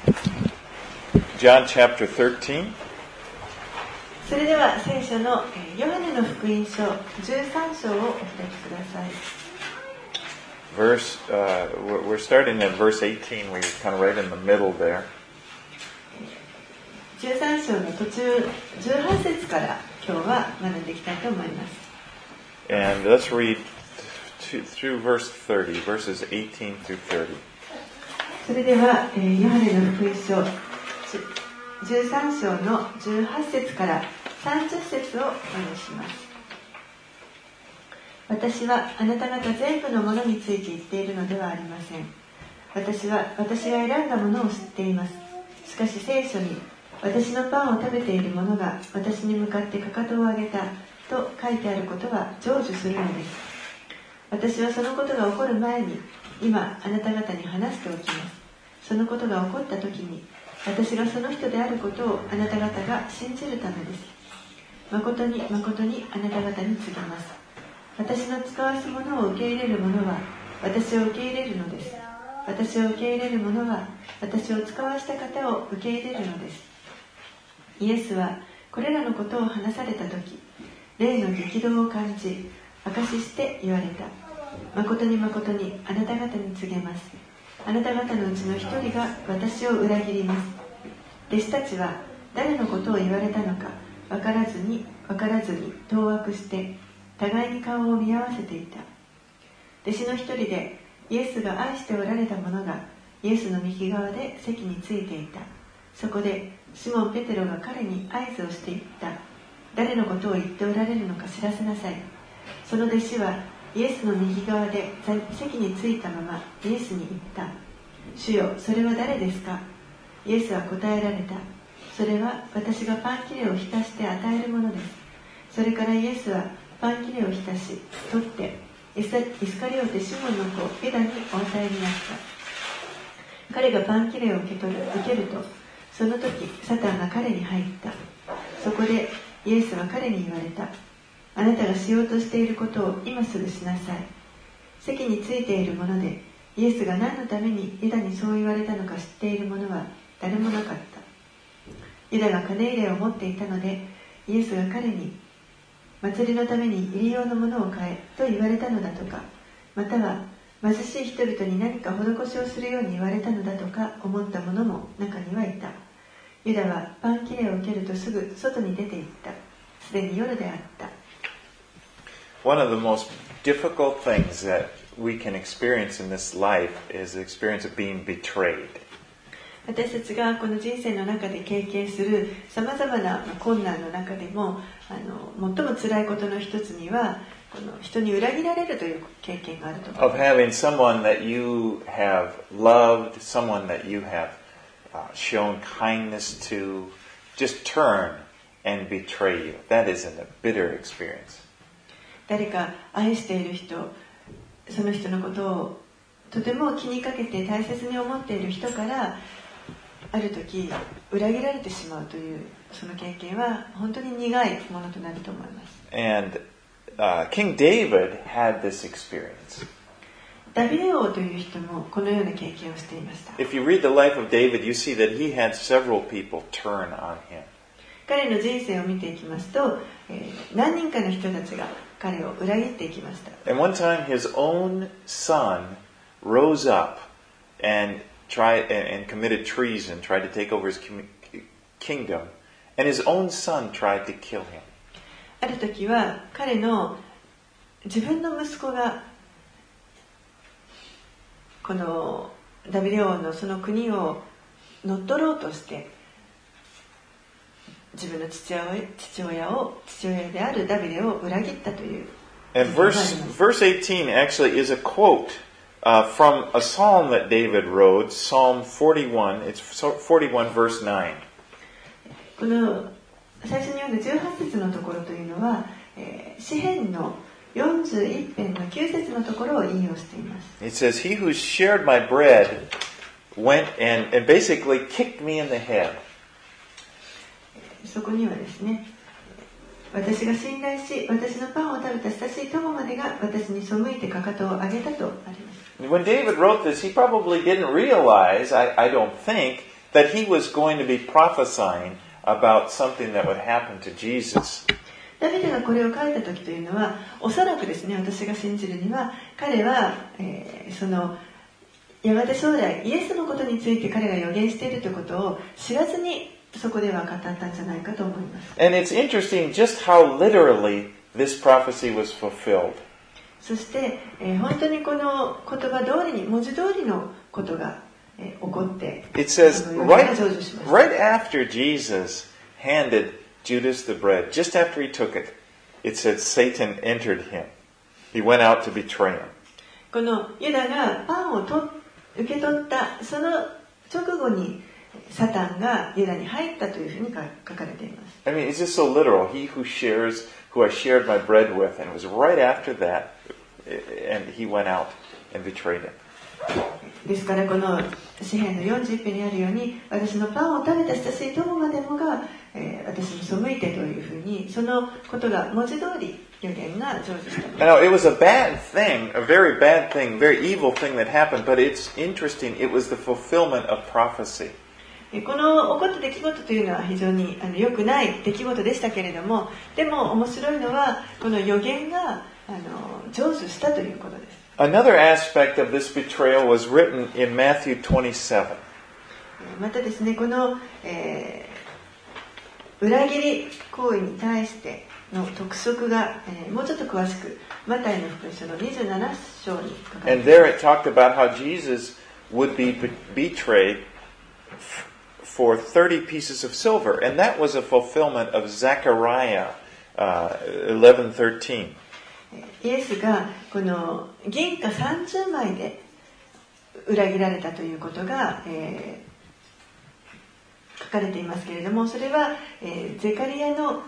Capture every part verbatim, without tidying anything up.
John chapter thirteen. それでは聖書のヨハネの福音書じゅうさん章をお開きください。 Verse, uh, we're starting at verse eighteen. We're kind of right in the middle there. じゅうさん章の途中じゅうはち節から今日は学んでいきたいと思います。 And let's read to, through verse thirty, verses eighteen through thirty. それでは、えー、ヨハネの福音書じゅうさん章のじゅうはち節からさんじゅう節をお読みします。私はあなた方全部のものについて言っているのではありません。私は私が選んだものを知っています。しかし聖書に私のパンを食べている者が私に向かってかかとを上げたと書いてあることは成就するのです。私はそのことが起こる前に今あなた方に話しておきます。そのことが起こった時に私がその人であることをあなた方が信じるためです。誠に誠にあなた方に告げます。私の使わすものを受け入れる者は私を受け入れるのです。私を受け入れる者は私を使わした方を受け入れるのです。イエスはこれらのことを話されたとき、霊の激動を感じ、証しして言われた。誠に誠にあなた方に告げます。あなた方のうちの一人が私を裏切ります。弟子たちは誰のことを言われたのか分からずに分からずに当惑して互いに顔を見合わせていた。弟子の一人でイエスが愛しておられた者がイエスの右側で席についていた。そこでシモン・ペテロが彼に合図をして言った。誰のことを言っておられるのか知らせなさい。その弟子はイエスの右側で席についたままイエスに言った。主よ、それは誰ですか？イエスは答えられた。それは私がパン切れを浸して与えるものです。それからイエスはパン切れを浸し、取ってイスカリオテシモンの子ユダにお与えになった。彼がパン切れを受け取る、受けると、その時サタンが彼に入った。そこでイエスは彼に言われた。あなたがしようとしていることを今すぐしなさい。席についている者でイエスが何のためにユダにそう言われたのか知っている者は誰もなかった。ユダが金入れを持っていたのでイエスが彼に祭りのために入り用のものを買えと言われたのだとか、または貧しい人々に何か施しをするように言われたのだとか思った者も中にはいた。ユダはパン切れを受けるとすぐ外に出て行った。すでに夜であった。 One of the most difficult things that we can experience in this life is the experience of being betrayed. 私たちがこの人生の中で経験するさまざまな困難の中でもあの最も辛いことの一つにはこの人に裏切られるという経験があると思います。 Of having someone that you have loved, someone that you have uh, shown kindness to, just turn and betray you. That is a bitter experience. 誰か愛している人、その人のことをとても気にかけて大切に思っている人からある時裏切られてしまうというその経験は本当に苦いものとなると思います。 And uh, King David had this experience. ダビデ王という人もこのような経験をしていました。 If you read the life of David, you see that he had several people turn on him. 彼の人生を見ていきますと、えー、何人かの人たちが彼を裏切っていきました。 And one time his own son rose up and tried and, and committed treason, tried to take over his kingdom, and his own son tried to kill him. ある時は彼の自分の息子がこのダビデ王のその国を乗っ取ろうとして自分の父親、父親を父親であるダビデを裏切ったという。 And verse verse eighteen actually is a quote uh, from a psalm that David wrote, Psalm forty-one. It's forty-one verse nine. この最初に読んだじゅうはち節のところというのは、えー、詩編のよんじゅういち編のきゅう節のところを引用しています。 It says, "He who shared my bread went and and basically kicked me in the head." そこにはですね、私が信頼し、私のパンを食べた親しい友までが私に背いてかかとを上げたとあります。 When David wrote this, he probably didn't realize, I, I don't think, that he was going to be prophesying about something that would happen to Jesus. ダビデがこれを書いた時というのは、おそらくですね、私が信じるには、彼は、えー、そのやがて将来イエスのことについて彼が予言しているということを知らずにそこでは語ったんじゃないかと思います。 And it's interesting just how literally this prophecy was fulfilled. そして、えー、本当にこの言葉通りに文字通りのことが、えー、起こって、 It says right, right after Jesus handed Judas the bread, just after he took it, it said Satan entered him. He went out to betray him. このユダがパンをと受け取ったその直後にサタンがユダに入ったというふうに書かれています。 I mean, it's just so literal. He who shares, who I shared my bread with, and it was right after that, and he went out and betrayed him. ですからこの詩編のよんじゅういっぺんにあるように、私のパンを食べた親しい友までもが、えー、私に背いてというふうに、そのことが文字通り予言が成就した。 Now, it was a bad thing, a very bad thing, very evil thing that happened, but it's interesting. It was the fulfillment of prophecy. この起こった出来事というのは非常にあの良くない出来事でしたけれども、でも面白いのはこの予言があの成就したということです。 Another aspect of this betrayal was written in Matthew twenty-seven. またですね、この、えー、裏切り行為に対しての特色が、えー、もうちょっと詳しくマタイの福音書のにじゅうなな章に書かれています。 And there it talked about how Jesus would be betrayed for thirty pieces of silver, and that was a fulfillment of Zechariah uh, eleven thirteen. イエスがこの銀貨さんじゅうまいで裏切られたということが、えー、書かれていますけれども、それは、えー、ゼカリアの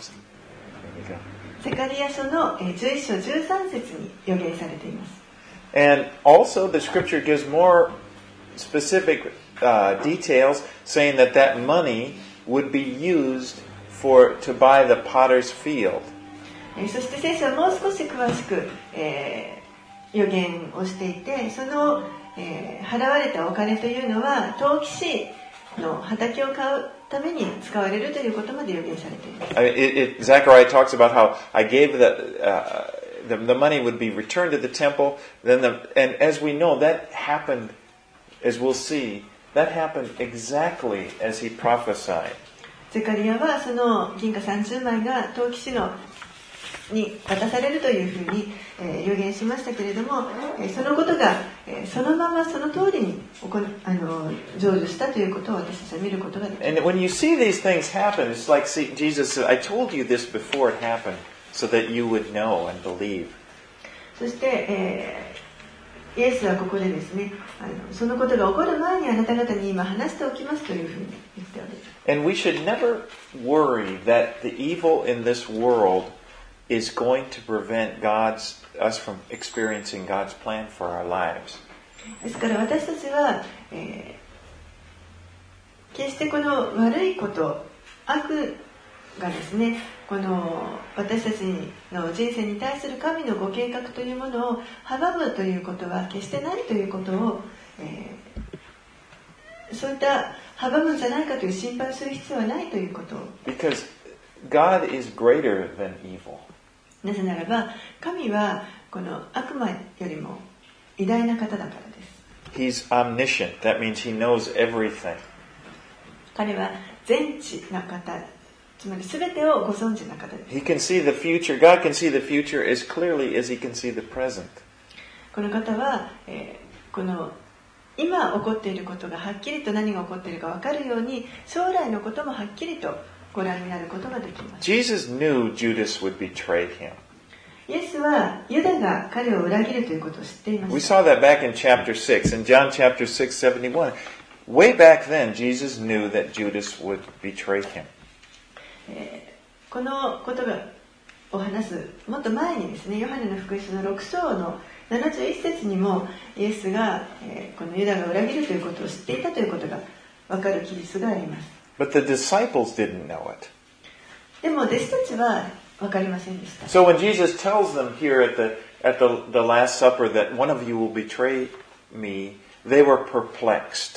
ゼカリア書のじゅういっ章じゅうさん節に予言されています。 And also the scripture gives more specific uh, details, saying that that money would be used for to buy the potter's field. そして聖書はもう少し詳しく、えー、予言をしていて、その、えー、払われたお金というのは陶器師の畑を買うために使われるということまで予言されています。 I mean, it, it, Zechariah talks about how I gave the, uh, the the money would be returned to the temple. Then the and as we know that happened, as we'll see, that happened exactly as he prophesied. ゼカリアはその銀貨さんじゅうまいが陶器師のに渡されるというふうに、えー、予言しましたけれども、えー、そのことが、えー、そのままその通りに行あの成就したということを私たちは見ることができます。 And when you see these things happen, it's like see, Jesus said, "I told you this before it happened, so that you would know and believe." そして、えー、イエスはここでですね、あのそのことが起こる前にあなた方に今話しておきますというふうに言っております。 And we should never worry that the evil in this world is going to prevent God's us from experiencing God's plan for our lives. ですから私たちは、えー、決してこの悪いこと、悪がですね、この私たちの人生に対する神のご計画というものを阻むということは決してないということを、えー、そういった阻むんじゃないかという心配をする必要はないということを。 Because God is greater than evil. なぜならば神はこの悪魔よりも偉大な方だからです。 He's omniscient. That means he knows everything. 彼は全知な方、つまり全てをご存知な方です。 He can see the future. God can see the future as clearly as he can see the present. この方は、えー、この今起こっていることがはっきりと何が起こっているか分かるように、将来のこともはっきりとご覧になることができます。 Jesus knew Judas would betray him. イエスはユダが彼を裏切るということを知っていま We した。 saw that back in chapter six, in John chapter six, seventy-one. Way back then, Jesus knew that Judas would betray him. えー、このことがを話すもっと前にですね、ヨハネの福音書のろく章のななじゅういち節にもイエスが、えー、このユダが裏切るということを知っていたということが分かる記述があります。 But the disciples didn't know it. でも弟子たちは分かりませんでした。 So when Jesus tells them here at the at the, the Last Supper that one of you will betray me, they were perplexed.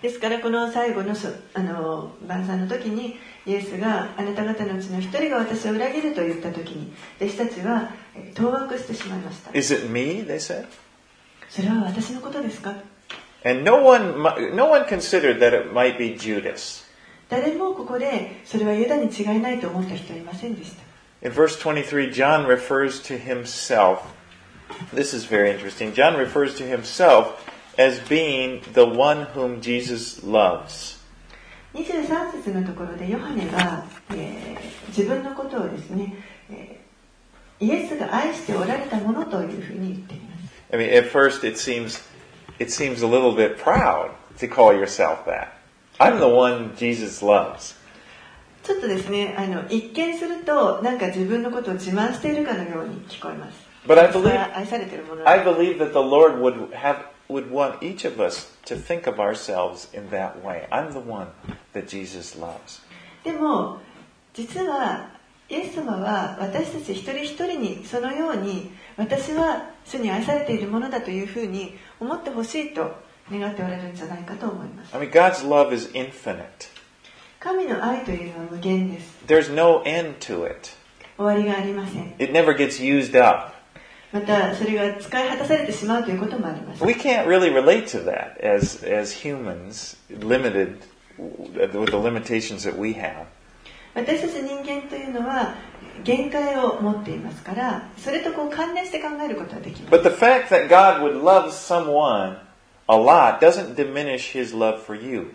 ですからこの最後のあの晩餐の時にイエスがあなた方のうちの一人が私を裏切ると言った時に弟子たちは当惑してしまいました。 Is it me? They said. それは私のことですか? And no one, no one considered that it might be Judas. 誰もここでそれはユダに違いないと思った人はいませんでした。 In verse twenty-three, John refers to himself. This is very interesting. John refers to himself as being the one whom Jesus loves. にじゅうさん節のところでヨハネが、えー、自分のことをですね、えー、イエスが愛しておられたものというふうに言っています。 I mean, at first it seems it seems a little bit proud to call yourself that. I'm the one Jesus loves. ちょっとですね、あの一見するとなんか自分のことを自慢しているかのように聞こえます。 But I believe, 愛されているもの I believe that the Lord would have would want each of us to think of ourselves in that way. I'm the one that Jesus loves. でも実はイエス様は私たち一人一人にそのように私は主に愛されているものだというふうに思ってほしいと願っておられるんじゃないかと思います。 I mean, God's love is infinite. 神の愛というのは無限です。 There's no end to it. 終わりがありません。 It never gets used up. またそれが使い果たされてしまうということもあります。 We can't really relate to that as as humans, limited with the limitations that we have. 私たち人間というのは限界を持っていますから、それとこう関連して考えることはできます。 But the fact that God would love someone a lot doesn't diminish His love for you.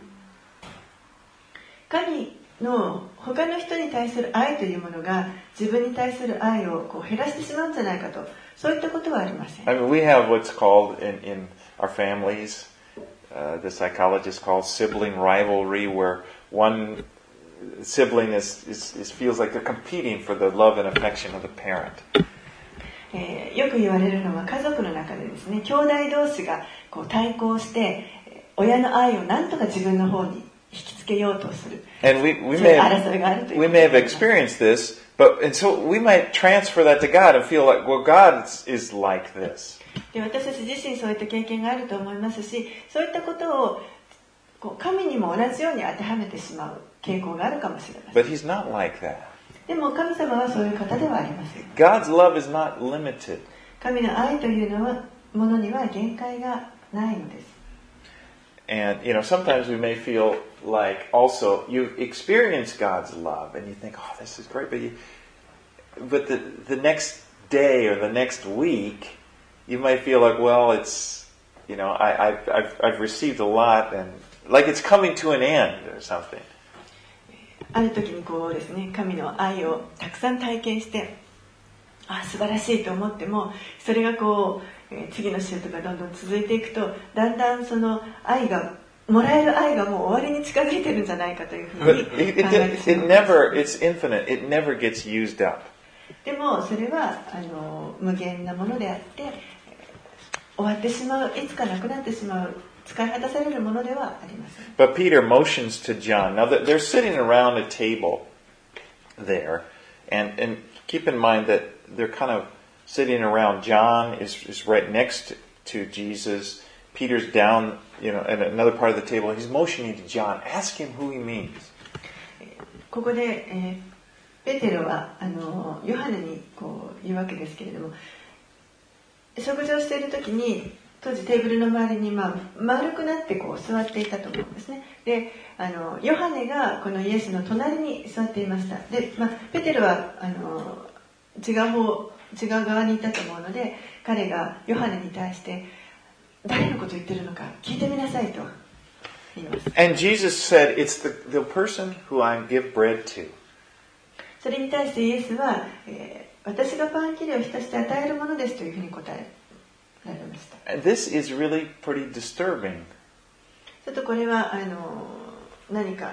神の他の人に対する愛というものが自分に対する愛をこう減らしてしまうんじゃないかと、そういったことはありません。 I mean, we have what's called in, in our families, uh, the psychologists call sibling rivalry, where one sibling is, is, is feels like they're competing for the love and affection of the parent. えー、よく言われるのは家族の中でですね、兄弟同士がこう対抗して親の愛を何とか自分の方に引きつけようとする。 And we, we, may have, we may have experienced this, but and so we might transfer that to God and feel like, well, God is, is like this. で、私たち自身そういった経験があると思いますし、そういったことをこう神にも同じように当てはめてしまう傾向があるかもしれません。 But He's not like that. でも神様はそういう方ではありません。 God's love is not limited. 神の愛というのはものには限界がないのです。 And, you know, sometimes we may feel like also you've experienced God's love and you think, oh, this is great. But, you, but the, the next day or the next week, you might feel like, well, it's, you know, I, I've, I've, I've received a lot and like it's coming to an end or something. ある時にこうですね、神の愛をたくさん体験して、あ、素晴らしいと思っても、それがこう、えー、次の週とかどんどん続いていくと、だんだんその愛が、もらえる愛がもう終わりに近づいてるんじゃないかというふうに考えてしまいます。 It, it, it never, it's infinite. It never gets used up. でもそれはあの無限なものであって、終わってしまう、いつかなくなってしまう、使い果たされるものではありません。 But Peter motions to John. Now they're sitting around a table there, and and keep in mind that they're kind of sitting around. John is is right next to, to Jesus. Peter's down, you know, at another part of the table. He's motioning to John. Ask him who he means. ここで、えー、ペテロはあのヨハネにこう言うわけですけれども、食事をしている時に当時テーブルの周りに、まあ、丸くなってこう座っていたと思うんですね。で、あのヨハネがこのイエスの隣に座っていました。で、まあ、ペテロはあの違う方違う側にいたと思うので、彼がヨハネに対して誰のことを言ってるのか聞いてみなさいと言います。 And Jesus said, "It's the the person who I give bread to." それに対してイエスは、えー、私がパン切りを浸して与えるものですというふうに答えられました。 And this is really pretty disturbing. ちょっとこれはあの何か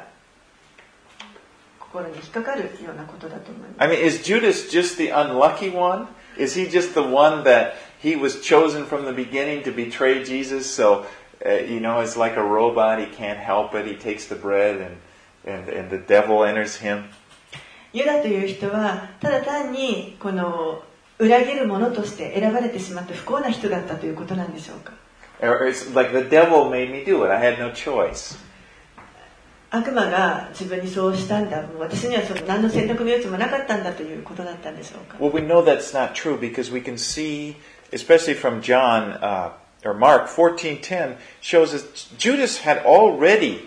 心に引っかかるようなことだと思います。 I mean, is Judas just the unlucky one? Is he just the one that he was chosen from the beginning to betray Jesus? So, uh, you know, it's like a robot. He can't help it. He takes the bread and, and, and the devil enters him. ユダという人はただ単にこの裏切る者として選ばれてしまった不幸な人だったということなんでしょうか。 Or it's like the devil made me do it. I had no choice. 悪魔が自分にそうしたんだ。もう私にはその何の選択の余地もなかったんだということだったんでしょうか。 Well, we know that's not true because we can see, especially from John uh, or Mark fourteen ten, shows that Judas had already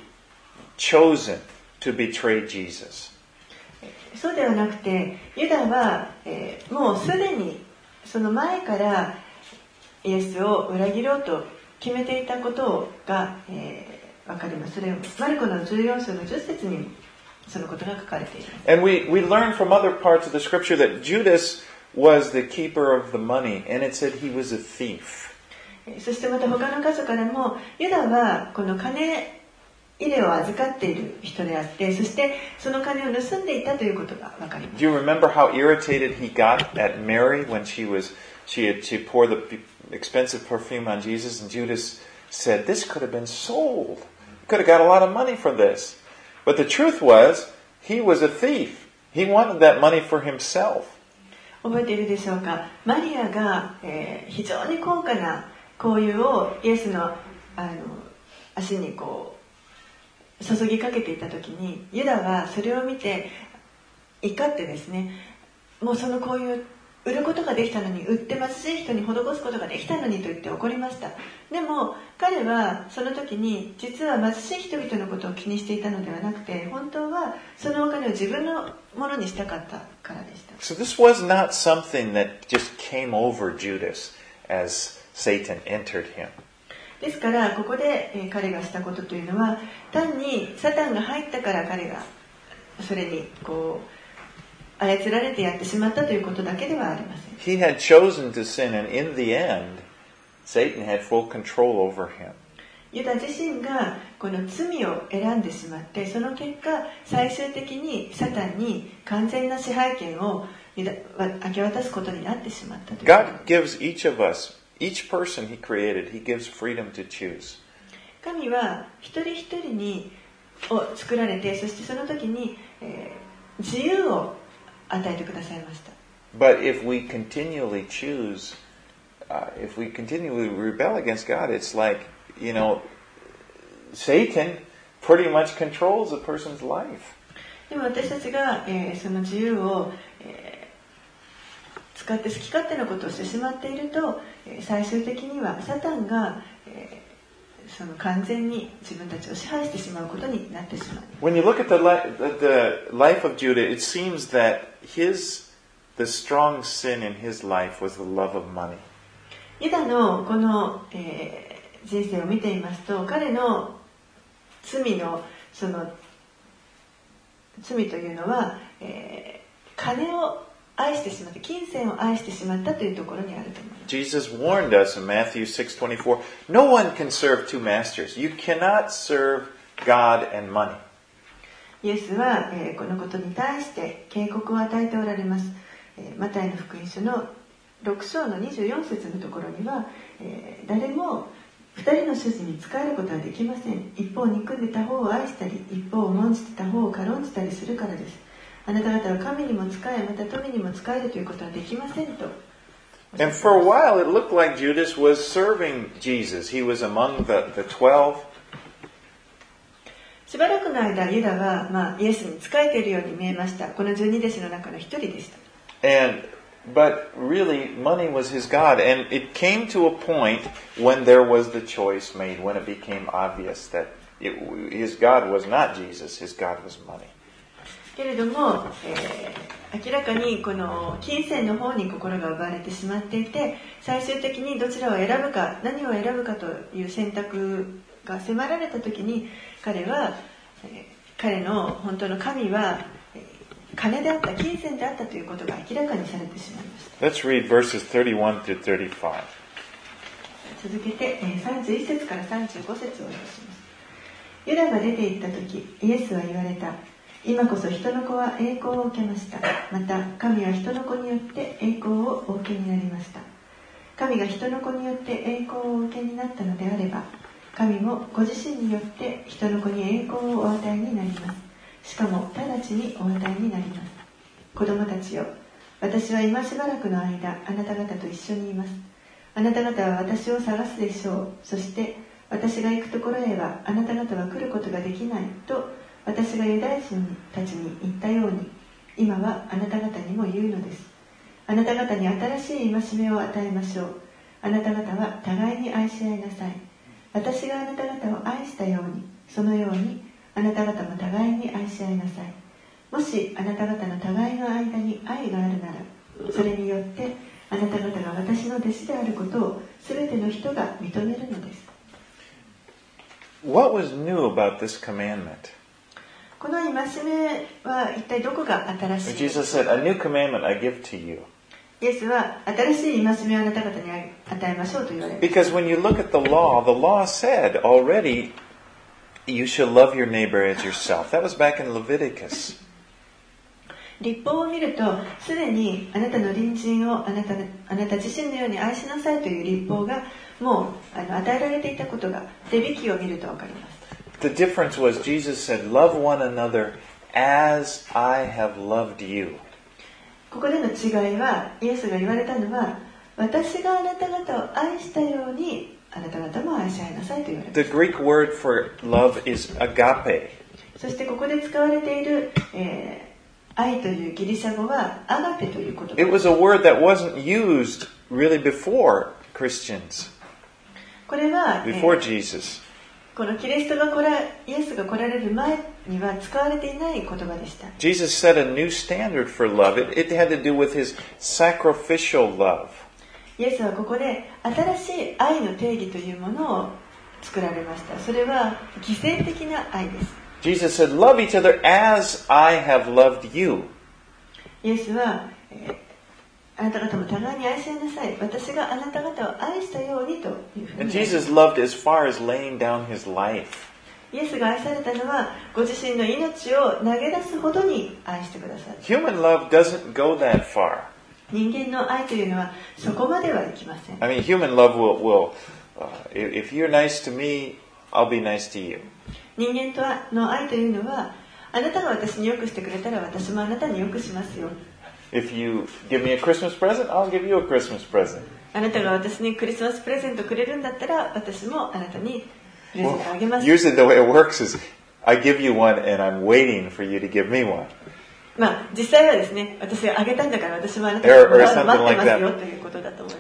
chosen to betray Jesus. そうではなくて、ユダは、えー、もうすでにその前からイエスを裏切ろうと決めていたことが、えーわかります。それをマルコのじゅうよん章のじゅっ節にそのことが書かれています。 And we, we learn from other parts of the scripture that Judas was the keeper of the money, and it said he was a thief. そしてまた他の箇所からも、ユダはこの金入れを預かっている人であって、そしてその金を盗んでいたということがわかります。 Do you remember how irritated he got at Mary when she was she had she poured the expensive perfume on Jesus, and Judas said, "This could have been sold. Could have got a lot of money for this." But the truth was, he was a thief. He wanted that money for himself. 覚えているでしょうか。マリアが、えー、非常に高価な香油をイエスの、あの足にこう注ぎかけていた時に、ユダはそれを見て怒ってですね、もうその香油売ることができたのに、売って貧しい人に施すことができたのにと言って怒りました。でも彼はその時に実は貧しい人々のことを気にしていたのではなくて、本当はそのお金を自分のものにしたかったからでした。 So this was not something that just came over Judas as Satan entered him. ですからここで、えー、彼がしたことというのは、単にサタンが入ったから彼がそれにこう操られてやってしまったということだけではありません。 He had chosen to sin, and in the end, Satan had full control over him. ユダ自身がこの罪を選んでしまって、その結果、最終的にサタンに完全な支配権を明け渡すことになってしまったということ。 God gives each of us, each person He created, He gives freedom to choose. 神は一人一人にを作られて、そしてその時に、えー、自由を与えてくださいました。 But if we continually choose, uh, if we continually rebel against God, it's like, you know, Satan pretty much controls a person's life. でも私たちが、えー、その自由を、えー、使って好き勝手なことをしてしまっていると、えー、最終的にはサタンが、えーその完全に自分たちを支配してしまうことになってしまう。 When you look at the, li- the life of Judah, it seems that his, the strong sin in his life was the love of money. ユダのこの、えー、人生を見ていますと、彼の罪のその罪というのは、えー、金を愛してしまった、金銭を愛してしまったというところにあると思います。 Jesus warned us in Matthew six twenty-four, no one can serve two masters. You cannot serve God and money. イエスは、えー、このことに対して警告を与えておられます。えー、マタイの福音書のろく章のにじゅうよん節のところには、えー、誰も二人の主人に仕えることはできません。一方憎んで他方を愛したり、一方を重んじて他方を軽んじたりするからです。あなた方は神にも仕え、また富にも仕えるということはできませんと。 And for a while it looked like Judas was serving Jesus. He was among the, the twelve. しばらくの間、ユダは、まあ、イエスに仕えているように見えました。この十二弟子の中の一人でした。 And, but really, money was his God. And it came to a point when there was the choice made, when it became obvious that it, his God was not Jesus, his God was money. けれども、えー、明らかにこの金銭の方に心が奪われてしまっていて、最終的にどちらを選ぶか、何を選ぶかという選択が迫られた時に、彼は、えー、彼の本当の神は、えー、金であった、金銭であったということが明らかにされてしまいました。 Let's read verses thirty-one to thirty-five. 続けて、えー、さんじゅういち節からさんじゅうご節をお読みします。ユダが出て行った時、イエスは言われた。今こそ人の子は栄光を受けました。また神は人の子によって栄光をお受けになりました。神が人の子によって栄光をお受けになったのであれば、神もご自身によって人の子に栄光をお与えになります。しかも直ちにお与えになります。子供たちよ、私は今しばらくの間あなた方と一緒にいます。 あなた方は私を探すでしょう。そして私が行くところへはあなた方は来ることができないと私がユダヤ人たちに言ったように、今はあなた方にも言うのです。あなた方に新しい戒めを与えましょう。あなた方は互いに愛し合いなさい。私があなた方を愛したように、そのようにあなた方も互いに愛し合いなさい。もしあなた方の互いの間に愛があるなら、それによってあなた方が私の弟子であることをすべての人が認めるのです。 What was new about this commandment? この戒めは一体どこが新しい？ Jesus said, "A new commandment I give to you." イエスは新しい戒めをあなた方に与えましょうと言われる。 Because when you look at the law, the law said already, you shall love your neighbor as yourself. That was back in Leviticus. 律法を見ると、すでにあなたの隣人をあなた、あなた自身のように愛しなさいという律法がもうあの与えられていたことがレビ記を見るとわかります。 The difference was Jesus said, "Love one another as I have loved you." ここでの違いは、イエスが言われたのは、私があなた方を愛したようにあなた方も愛し合いなさいと言われま The した。 Greek word for love is agape. そしてここで使われている、えー、愛というギリシャ語はアガペという言葉 It was a word that wasn't used really before Christians, これは、え before ー Jesus. このキリストが来らイエスが来られる前には使われていない言葉でした。 Jesus set a new standard for love. It, it had to do with his sacrificial love. イエスはここで新しい愛の定義というものを作られました。それは犠牲的な愛です。 Jesus said, "Love each other as I have loved you." イエスは、えー、あなた方も互いに愛し合いなさい。私があなた方を愛したようにというふう And に。 Jesus loved as far as laying down his life. イエスが愛されたのはご自身の命を投げ出すほどに愛してください。 Human love doesn't go that far. 人間の愛というのはそこまではいきません。 I mean, human love will, will uh, if you're nice to me, I'll be nice to you. 人間との愛というのは、あなたが私に良くしてくれたら私もあなたに良くしますよ。 If you give me a Christmas present, I'll give you a Christmas present. あなたが私にクリスマスプレゼントくれるんだったら私もあなたにプレゼン Well, トあげます。 usually the way it works is I give you one and I'm waiting for you to give me one. まあ実際はですね、私があげたんだから私もあなた Or- に or 待 something って like ま that. すよということだと思います。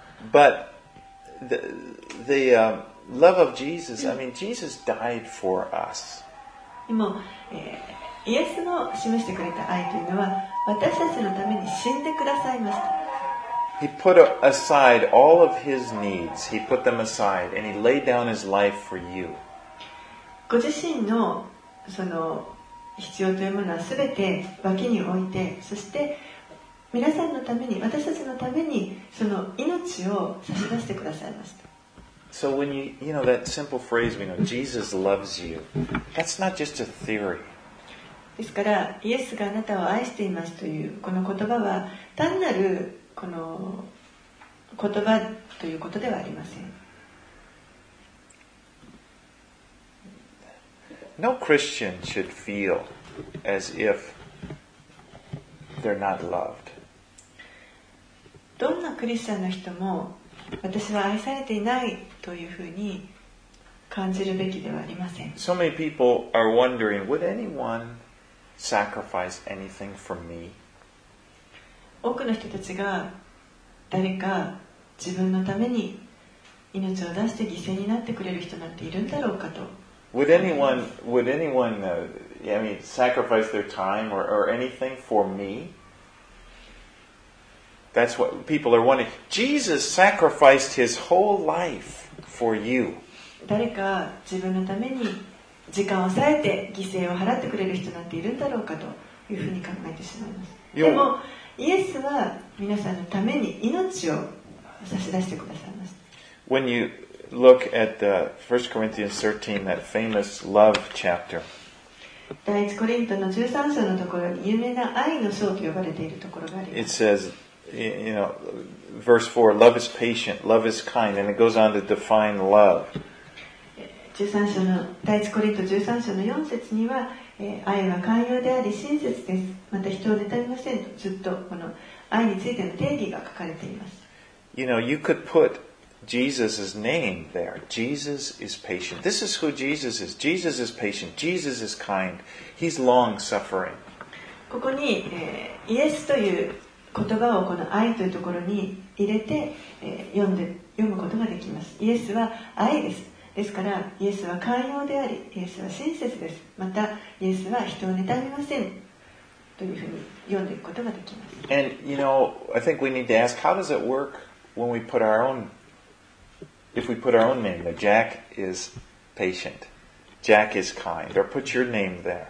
But the, the um, love of Jesus, I mean, Jesus died for us. でも、えー、イエスの示してくれた愛というのは私たちのために死んでくださいました。 He put aside all of his needs. He put them aside and he laid down his life for you. ご自身のその必要というものは全て脇に置いて、そして皆さんのために、私たちのためにその命を差し出してくださいました。 So when you, you know, that simple phrase, we know, Jesus loves you, that's not just a theory. ですからイエスがあなたを愛していますというこの言葉は単なるこの言葉ということではありません。 No Christian should feel as if they're not loved. どんなクリスチャンの人も私は愛されていないというふうに感じるべきではありません。 So many people are wondering, would anyone sacrifice anything for me? 多くの人たちが誰か自分のために命を出して犠牲になってくれる人なんているんだろうかと。 Would anyone, would anyone, uh, I mean, sacrifice their time or, or anything for me? That's what people are wondering. Jesus sacrificed his whole life for you. 誰か自分のために時間を割いて犠牲を払ってくれる人なんているんだろうかというふうに考えてしまいます。でもイエスは皆さんのために命を差し出してくださいました。 When you look at uh, First Corinthians thirteen, that famous love chapter, 第一コリントのじゅうさん章のところに有名な愛の章と呼ばれているところがありま it す。 says, you know, verse four, love is patient, love is kind, and it goes on to define love. じゅうさん章の第一コリントじゅうさん章のよん節には、えー、愛は寛容であり親切です。また人を妬みませんとずっとこの愛についての定義が書かれています。 you know, you could put Jesus' name there. Jesus is patient. This is who Jesus is. Jesus is patient. Jesus is kind. He's long-suffering. ここに、えー、イエスという言葉をこの愛というところに入れて、えー、読んで読むことができます。イエスは愛です。ですからイエスは寛容であり、イエスは親切です。またイエスは人を妬みませんというふうに読んでいくことができます。 And you know, I think we need to ask, how does it work when we put our own, if we put our own name there? Jack is patient. Jack is kind. Or put your name there.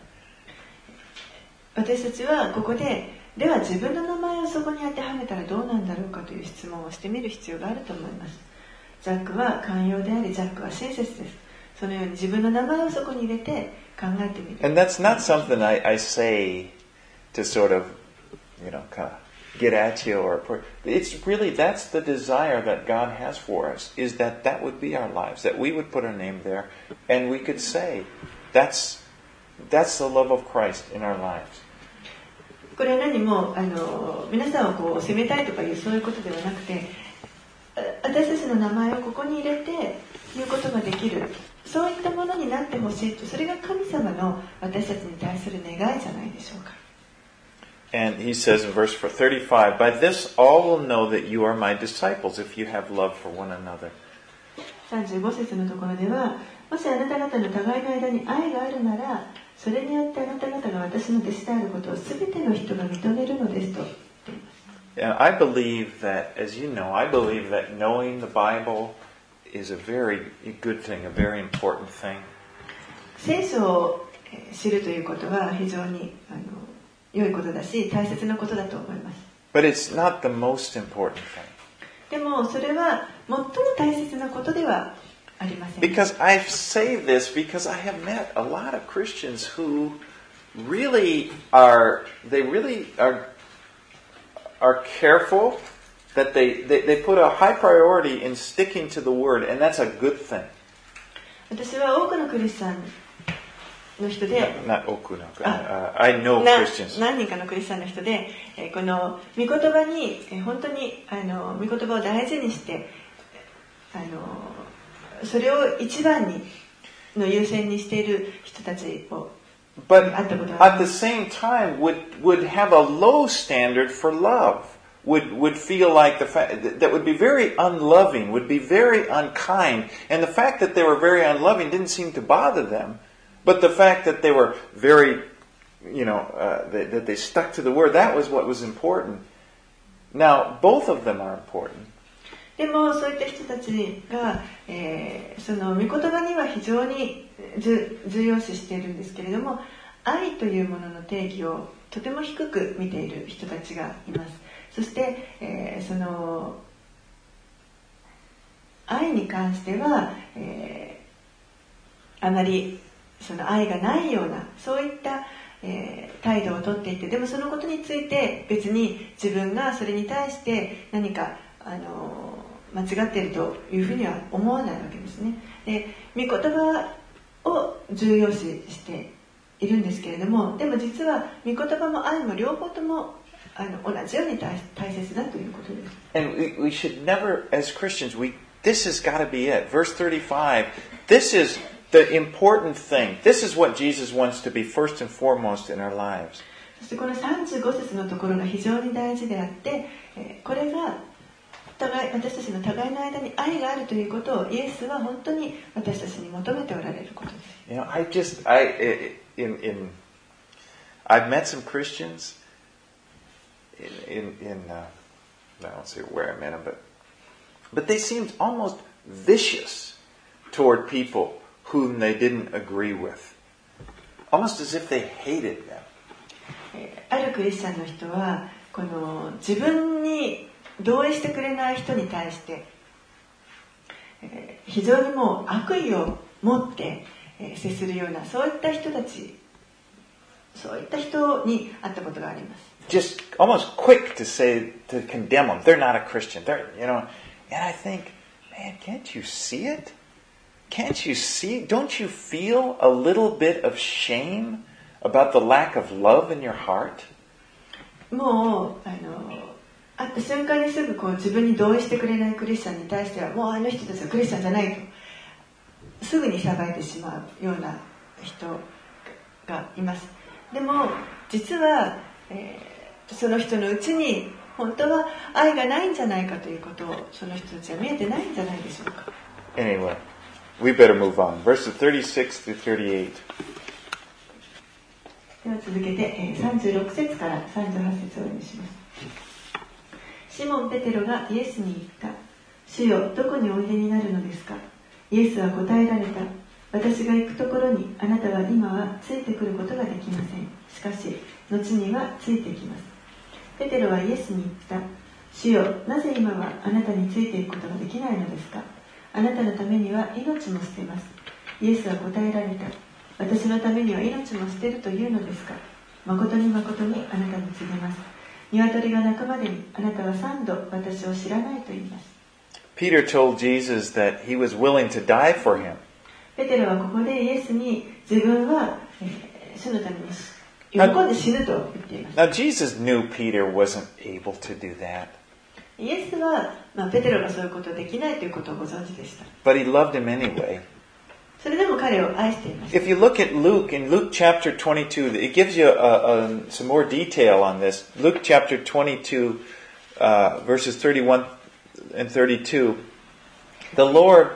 私たちはここで、では自分の名前をそこに当てはめたらどうなんだろうかという質問をしてみる必要があると思います。ジャックは寛容であり、ジャックは親切です。そのように自分の名前をそこに入れて考えてみる。 And that's not something I, I say to sort of, you know, kind of get at you or it's really, that's the desire that God has for us, is that that would be our lives, that we would put our name there and we could say, that's, that's the love of Christ in our lives. これは何もあの皆さんをこう責めたいとかいうそういうことではなくて、私たちの名前をここに入れて言うことができる、そういったものになってほしいと、それが神様の私たちに対する願いじゃないでしょうか。 And he says in verse thirty-five, By this all will know that you are my disciples, if you have love for one another. さんじゅうご節のところでは、もしあなた方の互いの間に愛があるなら、それによってあなた方が私の弟子であることをすべての人が認めるのですと言っています。 And I believe that, as you know, I believe that knowing the Bible is a very good thing, a very important thing. 聖書を知るということは非常にあの良いことだし、大切なことだと思います。 But it's not the most important thing. でもそれは最も大切なことではありません。 Because I say this because I have met a lot of Christians who really are, they really are, are careful that they, they, they put a high priority in sticking to the word, and that's a good thing. 私は多くのクリスチャンの人で、 not 多くの、uh, I know Christians. 何人かのクリスチャンの人で、えー、この御言葉に、えー、本当にあの御言葉を大事にして、あのそれを一番にの優先にしている人たちを。 But at the same time would, would have a low standard for love, would, would feel like the fact that would be very unloving, would be very unkind. And the fact that they were very unloving didn't seem to bother them. But the fact that they were very, you know, uh, that, that they stuck to the word, that was what was important. Now, both of them are important. でもそういった人たちが、えー、その御言葉には非常に重要視しているんですけれども、愛というものの定義をとても低く見ている人たちがいます。そして、えー、その愛に関しては、えー、あまりその愛がないようなそういった、えー、態度をとっていて、でもそのことについて別に自分がそれに対して何かあの間違っているというふうには思わないわけですね。で、御言葉を重要視しているんですけれども、でも実は御言葉も愛も両方ともあの同じように 大, 大切だということです。 And we, we should never, as Christians, we this has got to be it. Verse thirty-five, this is the important thing. This is what Jesus wants to be first and foremost in our lives. そしてこのさんじゅうご節のところが非常に大事であって、これが互い私たちの互いの間に愛があるということをイエスは本当に私たちに求めておられることです。 You know, I just I in in I've met some Christians in in, in uh, I don't say where I met them, but but they seemed almost vicious toward people whom they didn't agree with, almost as if they hated them. あるクリスチャンの人はこの自分に同意してくれない人に対して、えー、非常にもう悪意を持って、えー、接するようなそういった人たち、そういった人に会ったことがあります。 Just almost quick to say to condemn them. They're not a Christian. They're, you know, and I think, man, can't you see it? Can't you see? Don't you feel a little bit of shame about the lack of love in your heart? もうあの会った瞬間にすぐこう自分に同意してくれないクリスチャンに対してはもうあの人たちはクリスチャンじゃないとすぐに騒いでしまうような人がいます。でも実は、えー、その人のうちに本当は愛がないんじゃないかということをその人たちは見えてないんじゃないでしょうか。 Anyway, we better move on. Verses thirty-six through thirty-eight. では続けて、えー、さんじゅうろく節からさんじゅうはち節をお読みします。シモン・ペテロがイエスに言った。主よ、どこにおいでになるのですか。イエスは答えられた。私が行くところにあなたは今はついてくることができません。しかし後にはついてきます。ペテロはイエスに言った。主よ、なぜ今はあなたについていくことができないのですか。あなたのためには命も捨てます。イエスは答えられた。私のためには命も捨てるというのですか。誠に誠にあなたに告げます。鶏が鳴くまでにあなたは三度私を知らないと言います。 Peter told Jesus that he was willing to die for him. ペテロはここでイエスに自分は、えー、主のために喜んで死ぬと言っています。 Now Jesus knew Peter wasn't able to do that. イエスは、まあ、ペテロがそういうことできないということをご存知でした。 But he loved him anyway. それでも彼を愛していました。 If you look at Luke, in Luke chapter twenty-two, it gives you a, a, some more detail on this. Luke chapter twenty-two, uh, verses thirty-one and thirty-two. The Lord,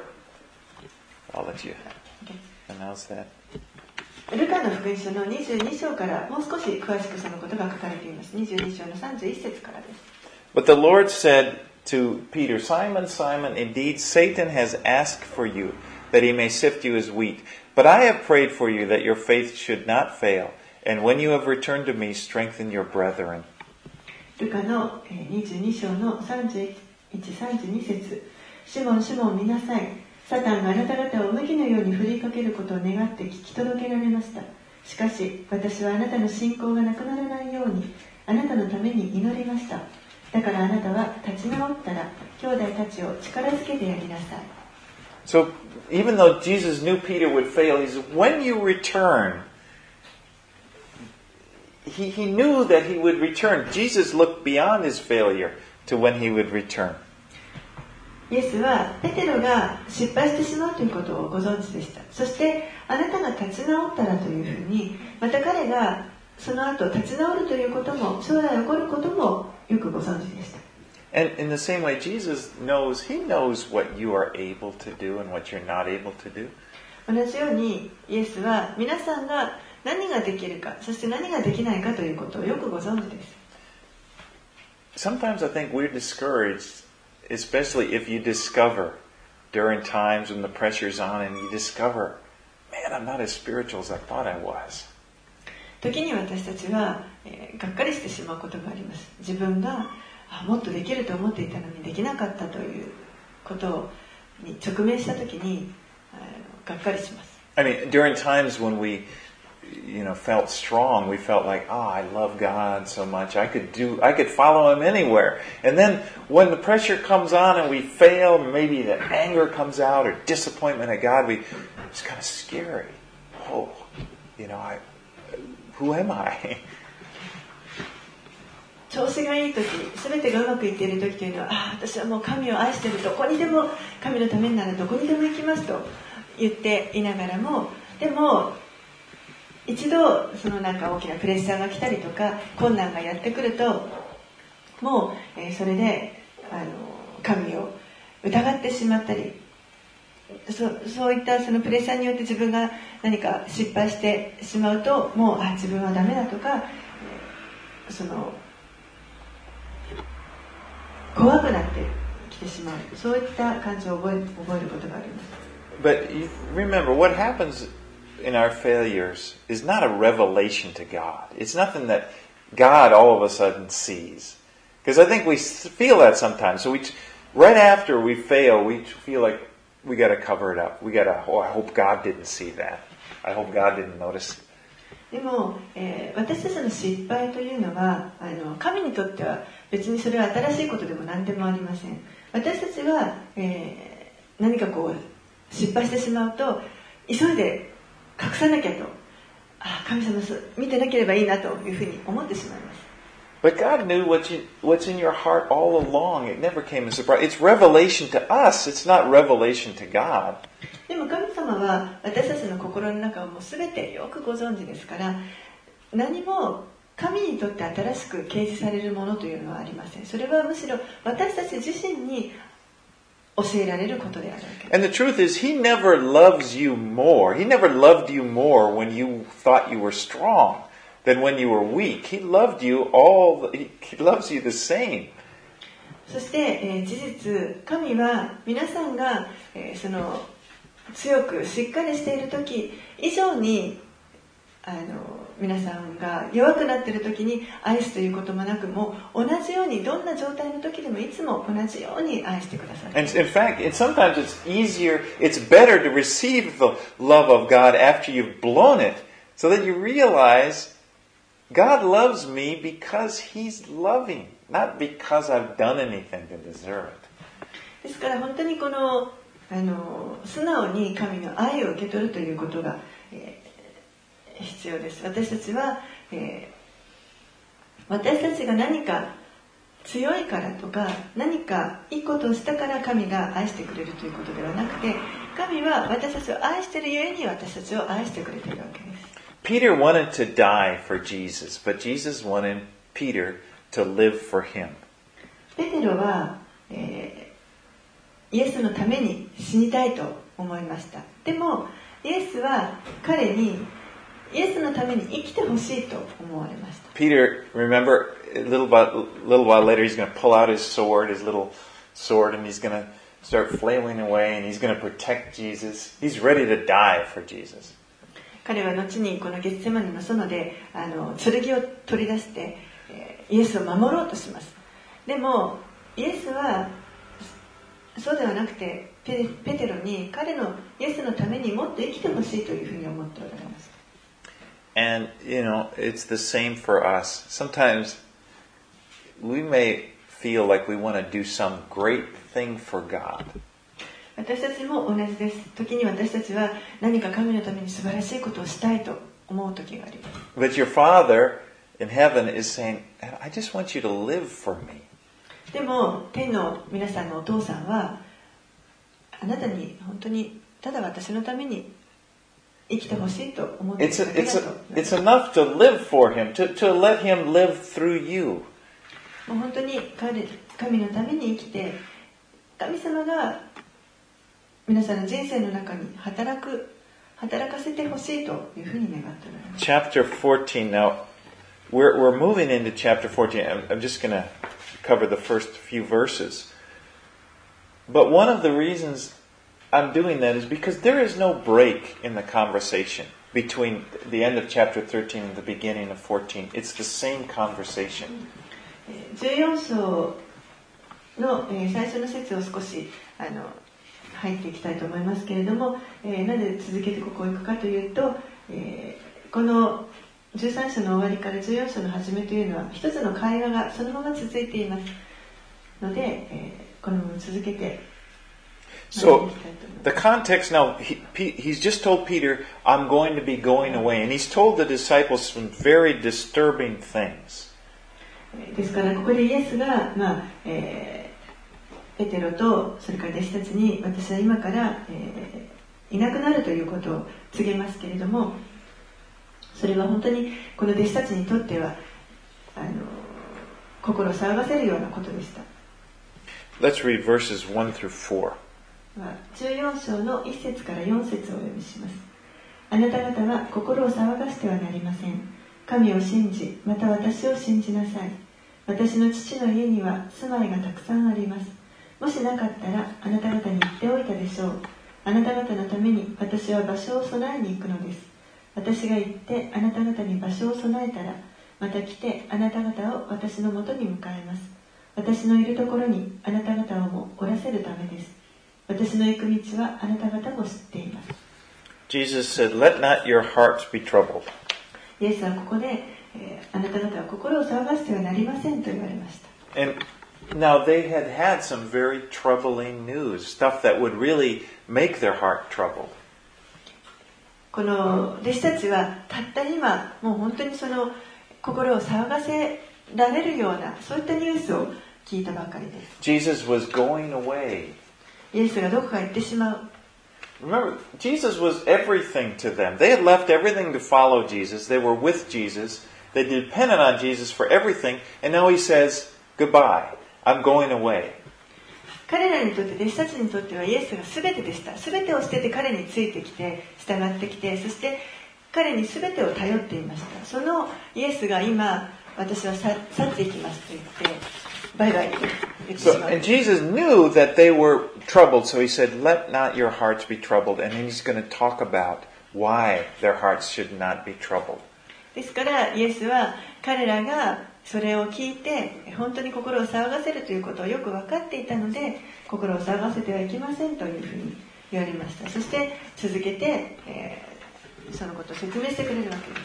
I'll let you announce that. ルカの福音書のにじゅうに章からもう少し詳しくそのことが書かれています。にじゅうに章のさんじゅういち節からです。 But the Lord said to Peter, Simon, Simon, indeed Satan has asked for you, that he may sift you as wheat. But I have prayed for you that your faith should not fail. And when you have returned to me, strengthen your brethren. ルカのにじゅうに章のさんじゅういち、さんじゅうに節。シモン、シモン、見なさい。サタンがあなた方を麦のように振りかけることを願って聞き届けられました。しかし、私はあなたの信仰がなくならないように、あなたのために祈りました。だからあなたは立ち直ったら、兄弟たちを力づけてやりなさい。 So, even though Jesus knew Peter would fail, he said, when you return, he, he knew that he would return. Jesus looked beyond his failure to when he would return. イエスはペテロが失敗してしまうということをご存知でした。そしてあなたが立ち直ったらというふうに、また彼がその後立ち直るということも将来起こることもよくご存知でした。 And in the same way, Jesus knows, He knows what you are able to do and what you're not able to do. 同じようにイエスは皆さんが何ができるか、そして何ができないかということをよくご存知です。 Sometimes I think we're discouraged, especially if you discover during times when the pressure's on and you discover, man, I'm not as spiritual as I thought I was. 時に私たちは、えー、がっかりしてしまうことがあります。自分があもっとできると思っていたのにできなかったということに直面したときにがっかりします。 I mean, during times when we, you know, felt strong, we felt like, oh, I love God so much, I could do, I could follow Him anywhere. And then when the pressure comes on and we fail, maybe the anger comes out or disappointment at God, we it's kind of scary. Oh, you know, I, who am I? 調子がいい時、全てがうまくいっている時というのは、あ私はもう神を愛している、どこにでも神のためにならどこにでも行きますと言っていながらも、でも一度そのなんか大きなプレッシャーが来たりとか困難がやってくると、もう、えー、それであの神を疑ってしまったり、そ, そういったそのプレッシャーによって自分が何か失敗してしまうと、もうあ自分はダメだとか、その怖くなってきてしまう、そういった感情を覚え、覚えることがあります。 But you remember, what happens in our failures is not a revelation to God. It's nothing that God all of a sudden sees. Because I think we feel that sometimes. So we, right after we fail, we feel like we got to cover it up. We got to, oh, I hope God didn't see that. I hope God didn't notice. でも、えー、私たちの失敗というのはあの神にとっては別にそれは新しいことでも何でもありません。私たちは、えー、何かこう失敗してしまうと急いで隠さなきゃと、あ神様見てなければいいなというふうに思ってしまいます。 But God knew what you, what's in your heart all along. It never came as a surprise. It's revelation to us. It's not revelation to God. でも神様は私たちの心の中をもう全てよくご存知ですから、何も神にとって新しく掲示されるものというのはありません。それはむしろ私たち自身に教えられることであるわけです。 And the truth is, He never loves you more. He never loved you more when you thought you were strong than when you were weak. He loved you all. He, he loves you the same. そして、えー、事実、神は皆さんが、えー、その強くしっかりしている時以上にあの皆さんが弱くなっている時に愛すということもなく、もう同じようにどんな状態の時でもいつも同じように愛してくださる。 And in fact, it, sometimes it's easier, it's better to receive the love of God after you've blown it, so that you realize God loves me because He's loving, not because I've done anything to deserve it. ですから本当にこのあの素直に神の愛を受け取るということが、えー、必要です。私たちは、えー、私たちが何か強いからとか何かいいことをしたから神が愛してくれるということではなくて、神は私たちを愛しているゆえに私たちを愛してくれているわけです。 Peter wanted to die for Jesus, but Jesus wanted Peter to live for him. ペテロは、えーイエスのために死にたいと思いました。でもイエスは彼にイエスのために生きてほしいと思われました。 Peter, remember, a little while, little while later he's going to pull out his sword, his little sword, and he's going to start flailing away, and he's going to protect Jesus. He's ready to die for Jesus. 彼は後にこのゲッセマネの園であの剣を取り出して、えー、イエスを守ろうとします。でもイエスはそうではなくて ペ, ペテロに彼のイエスのためにもっと生きてほしいというふうに思っておられます。 And, you know, it's the same for us. Sometimes we may feel like we want to do some great thing for God. 私たちも同じです。時に私たちは何か神のために素晴らしいことをしたいと思う時があります。 But your Father in heaven is saying, I just want you to live for me. でも天の皆さんのお父さんはあなたに本当にただ私のために生きてほしいと思っているだけだと。 It's, it's enough to live for Him, to, to let Him live through you. もう本当に彼神のために生きて神様が皆さんの人生の中に働く働かせてほしいというふうに願っておられます。 Chapter fourteen. Now we're, we're moving into chapter fourteen. I'm, I'm just going to cover the first few verses. But one of the reasons I'm doing that is because there is no break in the conversation between the end of chapter thirteen and the beginning of fourteen. It's the same conversation. じゅうよん章の最初の節を少しあの入っていきたいと思いますけれども、なぜ続けてここを行くかというと、このじゅうさん章の終わりからじゅうよん章の始めというのは一つの会話がそのまま続いていますので、このまま続けて So the context now, he, he's just told Peter, I'm going to be going away. And he's told the disciples some very disturbing things. ですからここでイエスが、まあえー、ペテロとそれから弟子たちに私は今から、えー、いなくなるということを告げますけれども、それは本当にこの弟子たちにとってはあの心を騒がせるようなことでした。 Let's read verses one through four. じゅうよん章のいち節からよん節をお読みします。あなた方は心を騒がしてはなりません。神を信じ、また私を信じなさい。私の父の家には住まいがたくさんあります。もしなかったらあなた方に言っておいたでしょう。あなた方のために私は場所を備えに行くのです。私が行ってあなた方に場所を備えたら、また来てあなた方を私のもとに迎えます。私のいるところにあなた方をもおらせるためです。私の行く道はあなた方も知っています。 Jesus said, Let not your hearts be troubled. イエスはここで、えー、あなた方は心を騒がせてはなりませんと言われました。 And now they had had some very troubling news, stuff that would really make their heart troubled. この弟子たちはたった今もう本当にその心を騒がせられるようなそういったニュースを聞いたばかりです。 Jesus was going away. イエスがどこか行ってしまう。 Remember, Jesus was everything to them. They had left everything to follow Jesus. They were with Jesus. They depended on Jesus for everything. And now he says, goodbye. I'm going away. 彼らにとって、弟子たちにとってはイエスが全てでした。全てを捨てて彼についてきて、従ってきて、そして彼に全てを頼っていました。そのイエスが今、私は去っていきますと言って、バイバイ言ってしまう。 So, and Jesus knew that they were troubled, so he said, let not your hearts be troubled. And then he's going to talk about why their hearts should not be troubled. ですからイエスは彼らがそれを聞いて本当に心を騒がせるということをよく分かっていたので、心を騒がせてはいけませんというふうに言われました。そして続けて、えー、そのことを説明してくれるわけです。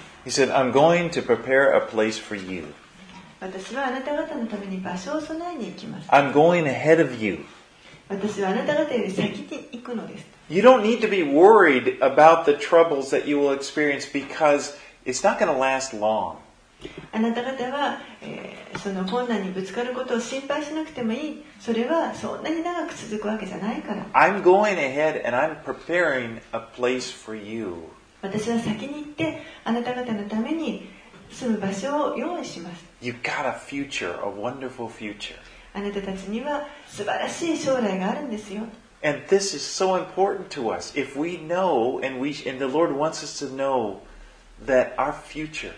He said, I'm going to prepare a place for you. 私はあなた方のために場所を備えに行きます。 I'm going ahead of you. 私はあなた方より先に行くのです。 You don't need to be worried about the troubles that you will experience because it's not going to last long. あなた方は、えー、その困難にぶつかることを心配しなくてもいい。それはそんなに長く続くわけじゃないから。 I'm going ahead and I'm preparing a place for you. 私は先に行ってあなた方のために住む場所を用意します。 You've got a future, a wonderful future. あなたたちには素晴らしい将来があるんですよ。 And this is so important to us. If we know, and we, and the Lord wants us to know that our future,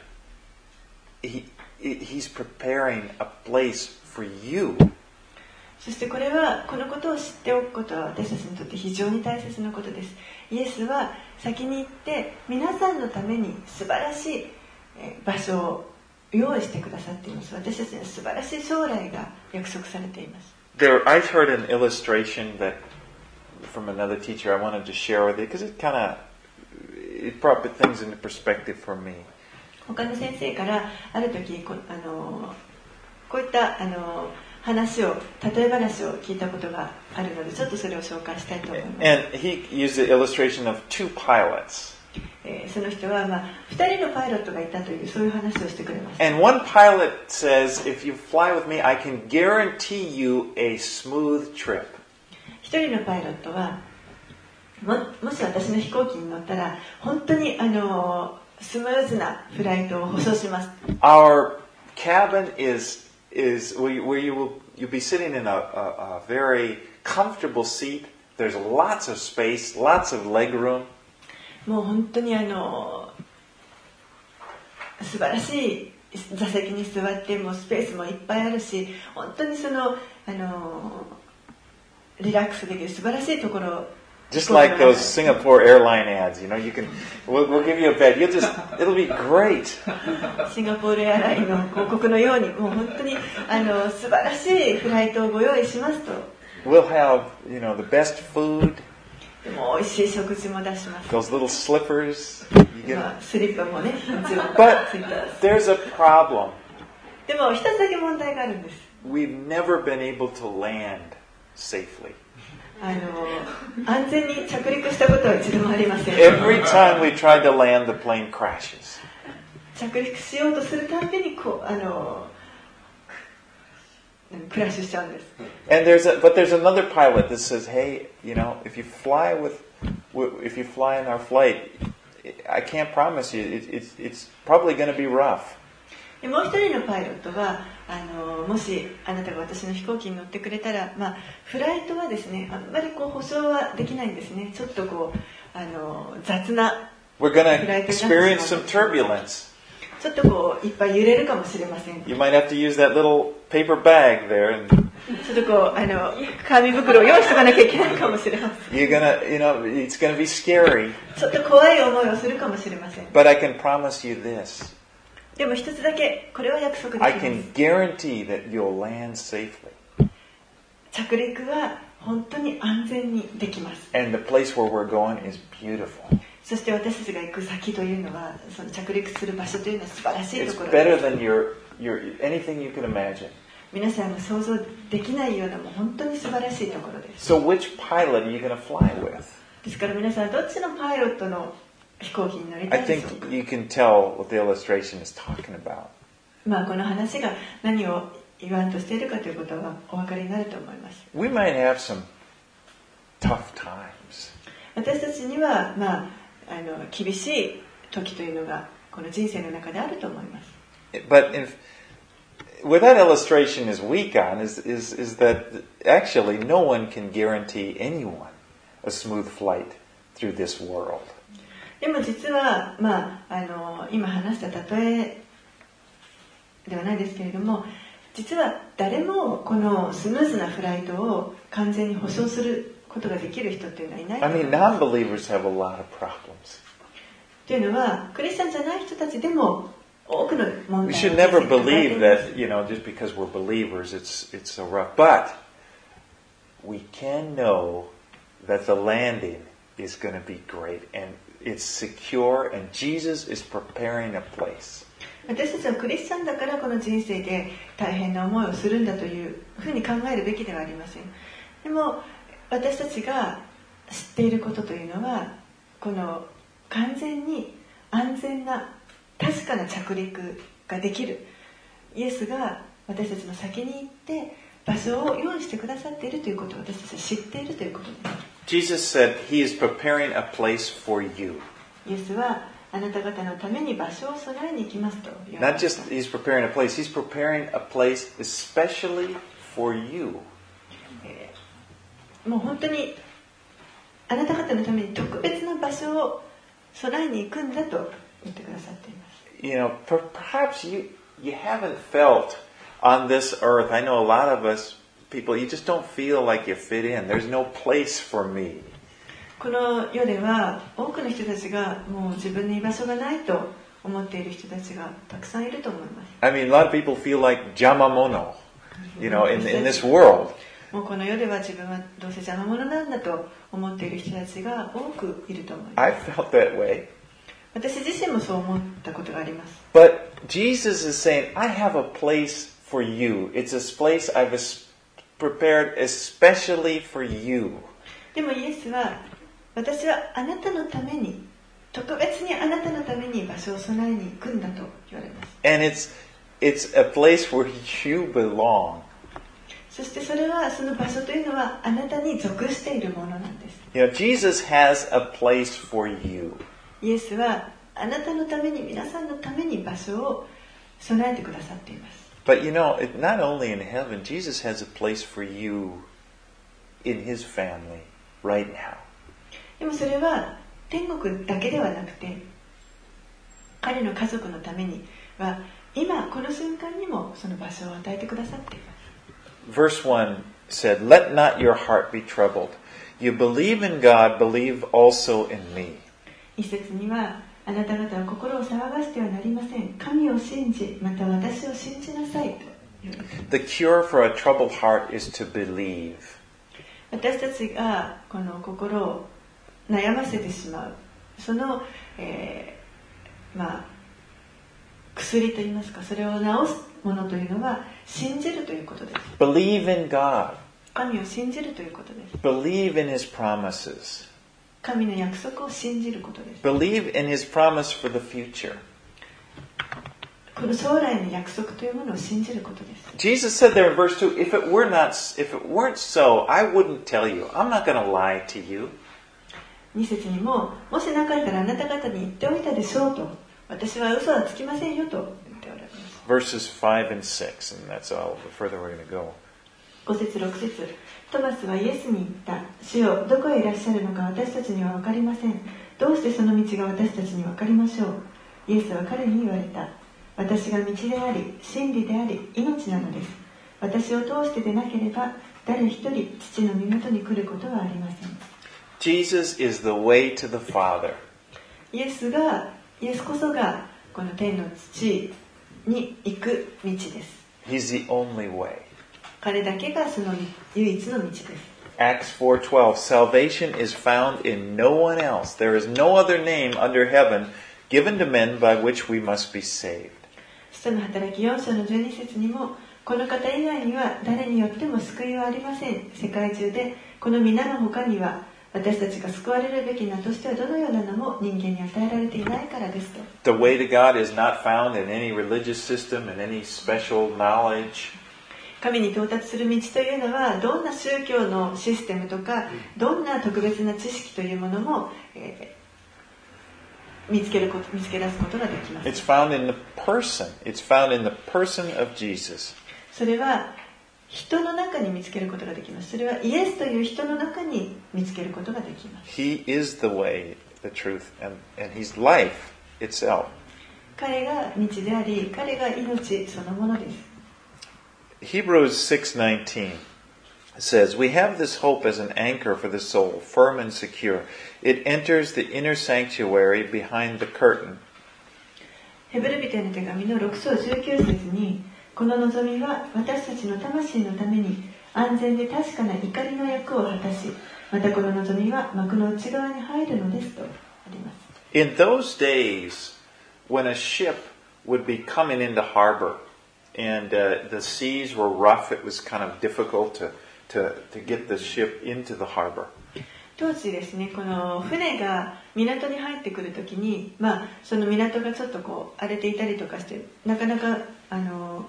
He, He's preparing a place for you. そしてこれはこのことを知っておくことは私たちにとって非常に大切なことです。イエスは先に行って皆さんのために素晴らしい場所を用意してくださっています。私たちには素晴らしい将来が約束されています。 There, I've heard an illustration that from another teacher I wanted to share with you because it kind of it brought things into perspective for me. 他の先生からある時こあのこういったあの話を例え話を聞いたことがあるのでちょっとそれを紹介したいと思います。 And he used the illustration of two pilots. えー、その人はまあふたりのパイロットがいたというそういう話をしてくれました。 And one pilot says, if you fly with me, I can guarantee you a smooth trip. 一人のパイロットは も, もし私の飛行機に乗ったら本当にあのスムーズなフライトを保証します。 Our cabin is is where you, where you will you'll be sitting in a, a, a very comfortable seat. There's lots of space, lots of leg room. もう本当にあの素晴らしい座席に座ってもうスペースもいっぱいあるし、本当にそのあのリラックスできる素晴らしいところ。 Just like those Singapore airline ads, you know, you can, we'll, we'll give you a bed. You'll just, it'll be great. シンガポールエアラインの広告のように、もう本当にあの素晴らしいフライトをご用意しますと。 We'll have, you know, the best food. でも美味しい食事も出します。 Those little slippers. You get. まあ、スリッパもね、もちろん But ついてます。 there's a problem. でも一つだけ問題があるんです。 We've never been able to land safely. あの安全に着陸したことは一度もありません。 Every time we tried to land, the plane crashes. 着陸しようとするたんびにこうあのクラッシュしちゃうんです。 And there's a, but there's another pilot that says, "Hey, you know, if you fly with, if you fly in our flight, I can't promise you. It, it's it's probably going to be rough." もう一人のパイロットはあのもしあなたが私の飛行機に乗ってくれたら、まあ、フライトはですねあんまりこう保証はできないんですね。ちょっとこうあの雑な We're going to experience some turbulence. ちょっとこういっぱい揺れるかもしれません。 You might have to use that little paper bag there, and ちょっとこうあの紙袋を用意しておかなきゃいけないかもしれません。 you're gonna, you know, it's going to be scary. ちょっと怖い思いをするかもしれません。 But I can promise you this. でも一つだけこれは約束でき I ます。 can guarantee that you'll land safely. 着陸は本当に安全にできます。 And the place where we're going is beautiful. そして私たちが行く先というのは、その着陸する場所というのは素晴らしい It's ところ better です。 than your, your anything you can imagine. 皆さんが想像できないようなもう本当に素晴らしいところです。 So which pilot are you going to fly with? ですから皆さんどっちのパイロットの飛行機に乗りた I いでしょうか。 think you can tell what the illustration is talking about. まあ、この話が何を言わんとしているかということはお分かりになると思います。 We might have some tough times. 私たちには、まあ、あの厳しい時というのがこの人生の中であると思います。 But if, where that illustration is weak on is, is, is that actually no one can guarantee anyone a smooth flight through this world. でも実は、まあ、あの今話した例えではないですけれども、実は誰もこのスムーズなフライトを完全に保証することができる人っていうのはいないと I 思い mean, ます。 non-believers have a lot of problems. というのはクリスチャンじゃない人たちでも多くの問 We 題 should を never 人生に抱えてい believe ます。 that, you know, just because we're believers, it's it's so rough. But we can know that the landing is going to be great and it's secure and Jesus is preparing a place. 私たちはクリスチャンだからこの人生で大変な思いをするんだというふうに考えるべきではありません。でも私たちが知っていることというのは、この完全に安全な確かな着陸ができるイエスが私たちの先に行って場所を用意してくださっているということを私たちは知っているということです。 Jesus said he is preparing a place for you. イエスはあなた方のために場所を備えに行きますと言われ Not ました。 just he's preparing a place, he's preparing a place especially for you. もう本当にあなた方のために特別な場所を備えに行くんだと言ってくださっています。 You know, per- perhaps you, you haven't felt on this earth, I know a lot of us people, you just don't feel like you fit in. There's no place for me. この世では多くの人たちがもう自分に居場所がないと思っている人たちがたくさんいると思います。 I mean, a lot of people feel like jamamono, you know, in, in this world. もうこの世では自分はどうせ邪魔者なんだと思っている人たちが多くいると思います。 I felt that way. 私自身もそう思ったことがあります。 But Jesus is saying, I have a place for you. It's a place I've es- prepared especially for you. でもイエスは私はあなたのために特別にあなたのために場所を備えに行くんだと言われます。 And it's, it's a place where you belong. そしてそれはその場所というのはあなたに属しているものなんです。 You know, Jesus has a place for you. イエスはあなたのために皆さんのために場所を備えてくださっています。 But you know, it, not only in heaven, Jesus has a place for you in his family right now. でもそれは天国だけではなくて、彼の家族のためには今この瞬間にもその場所を与えてくださっています。 Verse one said, Let not your heart be troubled. You believe in God, believe also in me. 一節には、あなた方は心を騒がしてはなりません。神を信じ、また私を信じなさいと言う。 The cure for a troubled heart is to believe. 私たちがこの心を悩ませてしまう、その、えー、まあ薬といいますか、それを治すものというのは信じるということです。 Believe in God. 神を信じるということです。 Believe in his promises. 神の約束を信じることです。 Believe in his promise for the future. この将来の約束というものを信じることです。 Jesus said there in verse two, if it were not, if it weren't so, I wouldn't tell you. I'm not going to lie to you. に節にも、もしなかったらあなた方に言っておいたでしょうと、私は嘘はつきませんよと言っておられます。 Verses five and six, and that's all the further we're going to go. ご節ろく節、トマスはイエスに言った。主よ、どこへいらっしゃるのか私たちには分かりません。どうしてその道が私たちに分かりましょう。イエスは彼に言われた。私が道であり、真理であり、命なのです。私を通してでなければ、誰一人父の身元に来ることはありません。 Jesus is the way to the Father. イエスが、イエスこそがこの天の父に行く道です。 He's the only way. 彼だけがその唯一の道です。 Acts four twelve, salvation is found in no one else. There is no other name under heaven given to men by which we must be saved. 使徒の働きよん章のじゅうに節にも、この方以外には誰によっても救いはありません。世界中でこの皆の他には私たちが救われるべき名としてはどのような名も人間に与えられていないからですと。 The way to God is not found in any religious system, in any special knowledge. 神に到達する道というのはどんな宗教のシステムとかどんな特別な知識というものも、えー、見つけること見つけ出すことができます。 It's found in the person. It's found in the person of Jesus. それは人の中に見つけることができます。それはイエスという人の中に見つけることができます。 He is the way, the truth, and, and He's life itself. 彼が道であり、彼が命そのものです。 Hebrews six nineteen says, "We have this hope as an anchor for the soul, firm and secure. It enters the inner sanctuary behind the curtain." ヘブル人への手紙のろく章じゅうきゅう節に、この望みは私たちの魂のために安全で確かな怒りの役を果たし、またこの望みは幕の内側に入るのですとあります。 In those days, when a ship would be coming into harbor, and uh, the seas were rough, it was kind of difficult to, to, to get the ship into the harbor. 当時ですね、この船が港に入ってくるときに、まあ、その港がちょっとこう荒れていたりとかして、なかなかあの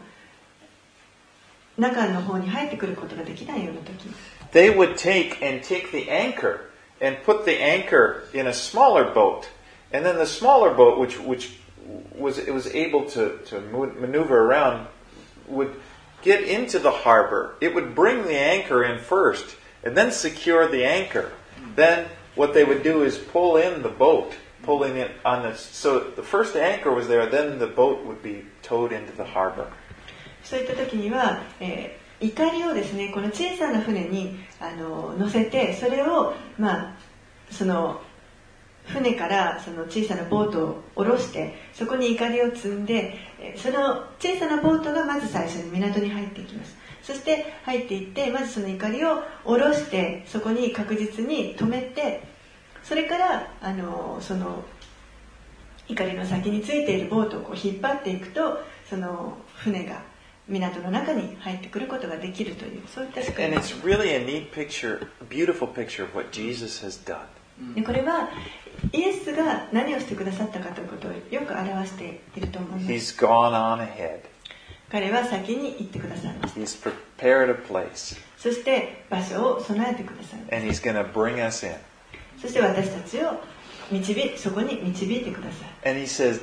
中の方に入ってくることができないようなとき、 They would take and take the anchor and put the anchor in a smaller boat, and then the smaller boat, which which was it was able to to maneuver around, would get into the harbor. It would bring the anchor in first, and then secure the anchor. Then what they would do is pull in the boat, pulling it on the so the first anchor was there. Then the boat would be towed into the harbor. そういった時には、えー、怒りをですね、この小さな船にあの乗せて、それをまあその船からその小さなボートを下ろして、そこに怒りを積んで、その小さなボートがまず最初に港に入っていきます。そして入っていって、まずその怒りを下ろして、そこに確実に止めて、それからあのその怒りの先についているボートをこう引っ張っていくと、その船が港の中に入ってくることができるという、そういった仕組みです。 And it's really a neat picture, a beautiful picture of what Jesus has done. でこれはイエスが何をしてくださったかということをよく表していると思います。 He's gone on ahead. 彼は先に行ってくださいました。 He's prepared a place. そして場所を備えてくださいました。 And He's going to bring us in. そして私たちを導いそこに導いてください。 And He says,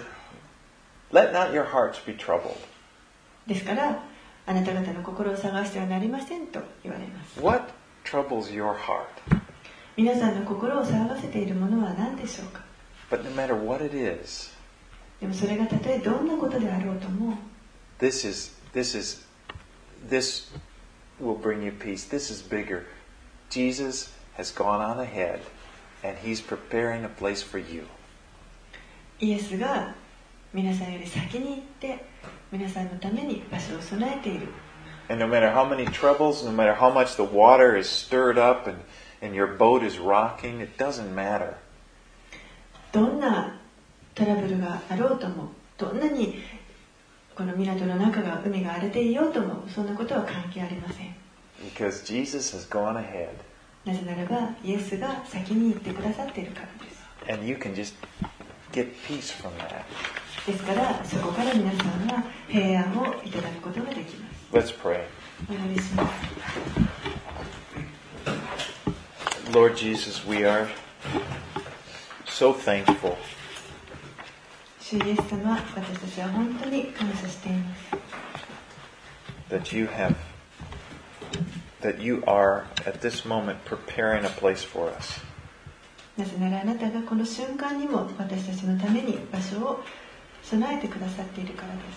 "Let not your hearts be troubled." ですからあなた方の心を探してはなりませんと言われます。 What troubles your heart? 皆さんの心を騒がせているものは何でしょうか。 But no matter what it is, でもそれがたとえどんなことであろうとも、 this is this is this will bring you peace. This is bigger. Jesus has gone on ahead, and He's preparing a place for you. イエスが皆さんより先に行って皆さんのために場所を備えている。 And no matter how many troubles, no matter how much the water is stirred up and, and your boat is rocking, it doesn't matter. どんなトラブルがあろうとも、どんなにこの港の中が海が荒れていようとも、そんなことは関係ありません。 Because Jesus has gone ahead. なぜならばイエスが先に行ってくださっているからです。 And you can just get peace from that. ですからそこから皆さんは平安をいただくことができます。 Let's pray. お祈りします。 Lord Jesus, we are so thankful 主イエス様、私たちは本当に感謝しています。 that you have, that you are at this moment preparing a place for us. なぜならあなたがこの瞬間にも私たちのために場所を備えてくださっているからです。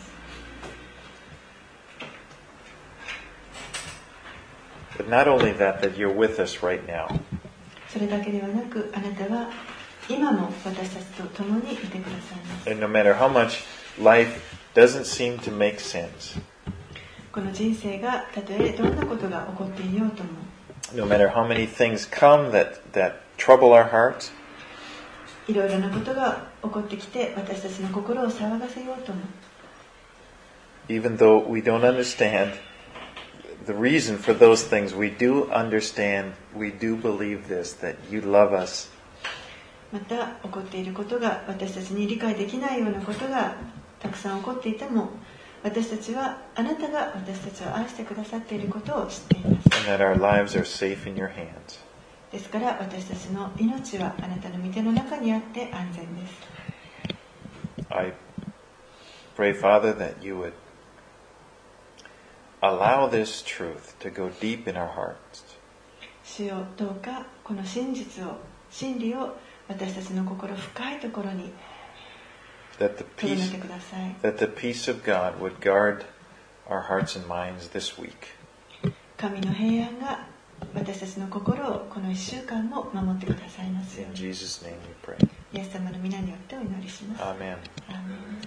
But not only that, that you're with us right now. それだけではなく、あなたは今も私たちと共にいてくださいます。 And no matter how much life doesn't seem to make sense, この人生がたとえどんなことが起こっていようとも、 no matter how many things come that, that trouble our hearts, いろいろなことが起こってきて私たちの心を騒がせようとも、 even though we don't understand, the reason for those things, we do understand, we do believe this, that you love us. また起こっていることが私たちに理解できないようなことがたくさん起こっていても、私たちはあなたが私たちを愛してくださっていることを知っています。 And that our lives are safe in your hands. ですから私たちの命はあなたの御手の中にあって安全です。 I pray, Father, that you would allow this truth to go deep in our hearts. 主よ、どうかこの真実を、真理を私たちの心深いところに That the 留め peace, てください。 that the peace of God would guard our hearts and minds this week. 神の平安が私たちの心をこの一週間も守ってくださいますよ In うに。 Jesus' name we pray. イエス様の皆によってお祈りします。 Amen. アーメン。